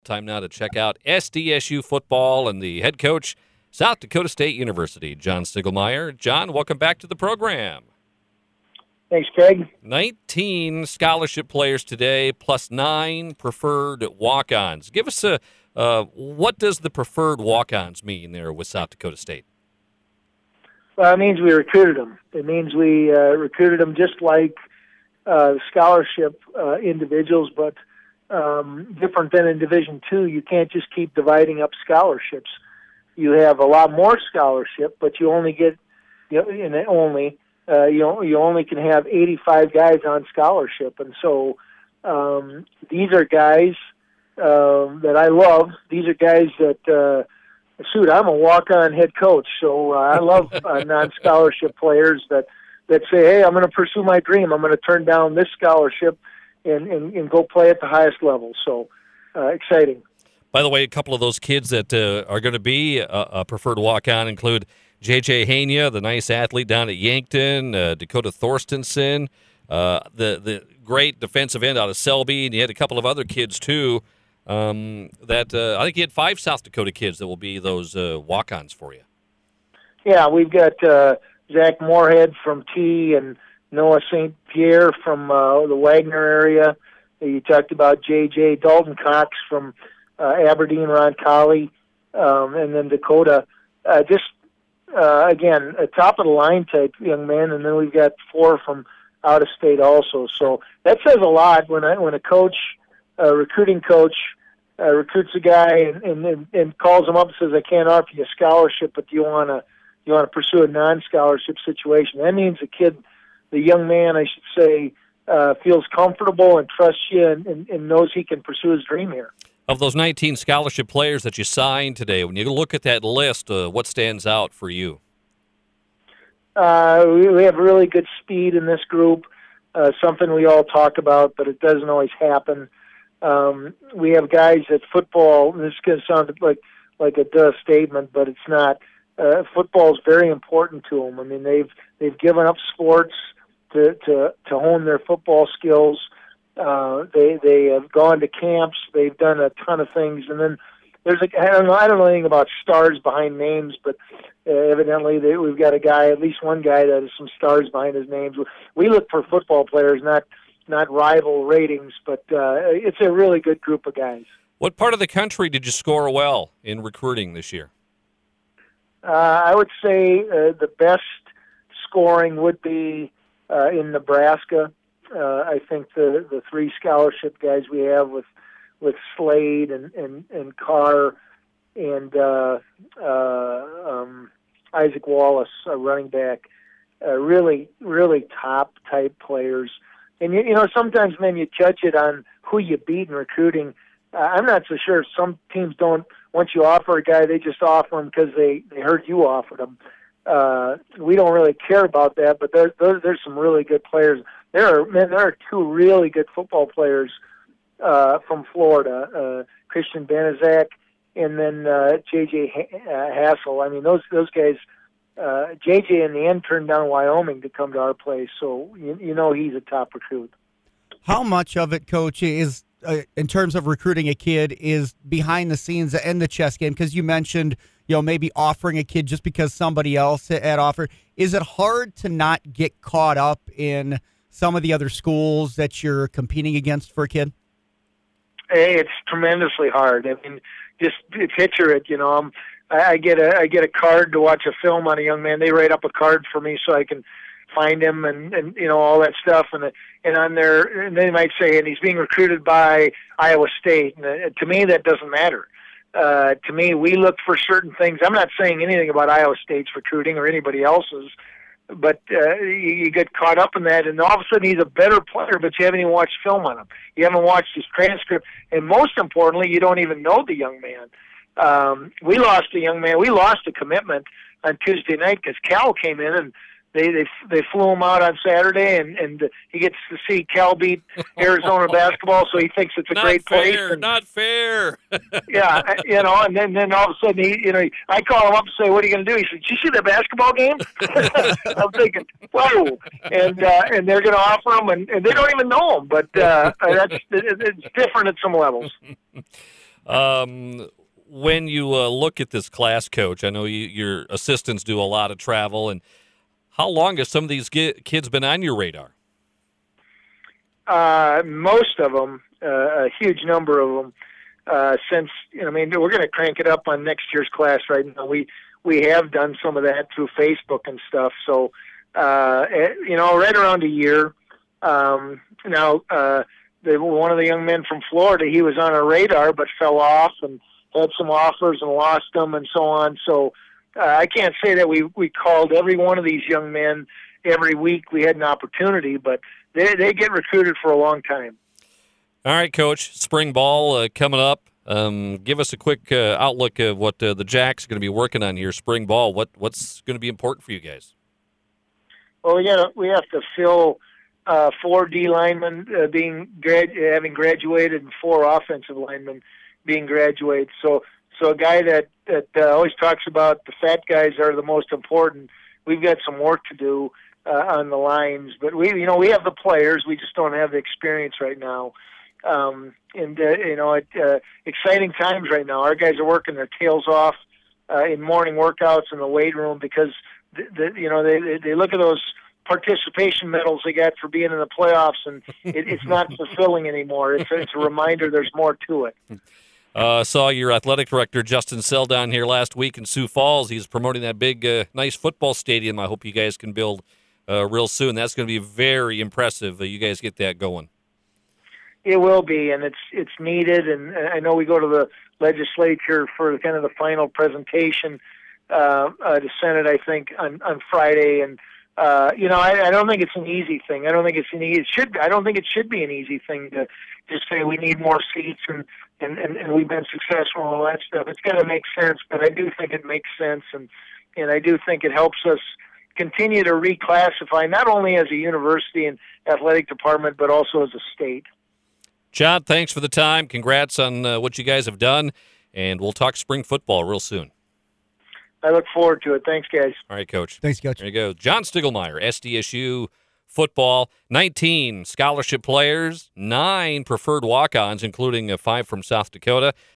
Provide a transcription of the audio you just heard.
Time now to check out SDSU football and the head coach, South Dakota State University, John Stiegelmeier. John, welcome back to the program. Thanks, Craig. 19 scholarship players today, plus 9 preferred walk-ons. Give us what does the preferred walk-ons mean there with South Dakota State? Well, it means we recruited them. It means we recruited them just like scholarship individuals, but different than in Division II. You can't just keep dividing up scholarships. You have a lot more scholarship, but you only get you only can have 85 guys on scholarship, and so these are guys that I love. These are guys that I'm a walk-on head coach, so I love non-scholarship players that say, hey, I'm going to pursue my dream. I'm going to turn down this scholarship and go play at the highest level. So exciting. By the way, a couple of those kids that are going to be a preferred walk-on include J.J. Hania, the nice athlete down at Yankton, Dakota Thorstensen, the great defensive end out of Selby, and you had a couple of other kids, too, that I think you had 5 South Dakota kids that will be those walk-ons for you. Yeah, we've got Zach Moorhead from T and Noah St. Pierre from the Wagner area. You talked about J.J. Dalton Cox from Aberdeen, Roncalli, and then Dakota. Again, a top-of-the-line type young man, and then we've got 4 from out of state also. So that says a lot when a coach, a recruiting coach, recruits a guy and calls him up and says, I can't offer you a scholarship, but do you want to pursue a non-scholarship situation? That means the young man, I should say, feels comfortable and trusts you and knows he can pursue his dream here. Of those 19 scholarship players that you signed today, when you look at that list, what stands out for you? We have really good speed in this group, something we all talk about, but it doesn't always happen. We have guys at football, and this is going to sound like a duh statement, but it's not. Football is very important to them. I mean, they've given up sports to hone their football skills. They have gone to camps. They've done a ton of things, and then there's I don't know anything about stars behind names, but evidently we've got at least one guy that has some stars behind his names. We look for football players, not rival ratings, but it's a really good group of guys. What part of the country did you score well in recruiting this year? I would say the best scoring would be in Nebraska. I think the 3 scholarship guys we have with Slade and Carr and Isaac Wallace, a running back, really, really top type players. And you know, sometimes, man, you judge it on who you beat in recruiting. I'm not so sure. Some teams don't. Once you offer a guy, they just offer him because they heard you offered him. We don't really care about that, but there's some really good players. There are 2 really good football players from Florida, Christian Benezak and then J.J. Hassel. I mean, those guys, J.J. in the end turned down Wyoming to come to our place, so you know he's a top recruit. How much of it, Coach, is in terms of recruiting a kid is behind the scenes and the chess game? Because you mentioned, maybe offering a kid just because somebody else had offered. Is it hard to not get caught up in some of the other schools that you're competing against for a kid? Hey, it's tremendously hard. I mean, just picture it. I get a card to watch a film on a young man. They write up a card for me so I can find him and all that stuff. And on there, and they might say, and he's being recruited by Iowa State. And to me, that doesn't matter. To me, we look for certain things. I'm not saying anything about Iowa State's recruiting or anybody else's, but you get caught up in that, and all of a sudden he's a better player, but you haven't even watched film on him. You haven't watched his transcript, and most importantly, you don't even know the young man. We lost a young man. We lost a commitment on Tuesday night because Cal came in and they flew him out on Saturday, and he gets to see Cal beat Arizona basketball, so he thinks it's a great place. Not fair. Yeah, and then all of a sudden I call him up and say, "What are you going to do?" He said, "Did you see the basketball game?" I'm thinking, "Whoa!" And they're going to offer him, and they don't even know him, but it's different at some levels. When you look at this class, Coach, I know your assistants do a lot of travel, and how long have some of these kids been on your radar? Most of them, a huge number of them, since, we're going to crank it up on next year's class right now. We have done some of that through Facebook and stuff. So, right around a year. Now, one of the young men from Florida, he was on our radar but fell off and had some offers and lost them and so on. So I can't say that we called every one of these young men every week we had an opportunity, but they get recruited for a long time. All right, Coach. Spring ball coming up. Give us a quick outlook of what the Jacks are going to be working on here. Spring ball. What's going to be important for you guys? Well, we have to fill 4 D linemen having graduated and 4 offensive linemen being graduated. So a guy that always talks about the fat guys are the most important. We've got some work to do on the lines, but we have the players. We just don't have the experience right now. Exciting times right now. Our guys are working their tails off in morning workouts in the weight room because they look at those participation medals they got for being in the playoffs, and it's not fulfilling anymore. It's a reminder there's more to it. Saw your athletic director, Justin Sell, down here last week in Sioux Falls. He's promoting that big, nice football stadium I hope you guys can build real soon. That's going to be very impressive. You guys get that going. It will be, and it's needed. And I know we go to the legislature for kind of the final presentation to Senate, I think, on Friday. And I don't think it's an easy thing. I don't think I don't think it should be an easy thing to just say we need more seats and we've been successful and all that stuff. It's got to make sense, but I do think it makes sense, and I do think it helps us continue to reclassify not only as a university and athletic department, but also as a state. John, thanks for the time. Congrats on what you guys have done, and we'll talk spring football real soon. I look forward to it. Thanks, guys. All right, Coach. Thanks, Coach. There you go. John Stiegelmeier, SDSU football, 19 scholarship players, 9 preferred walk-ons, including 5 from South Dakota.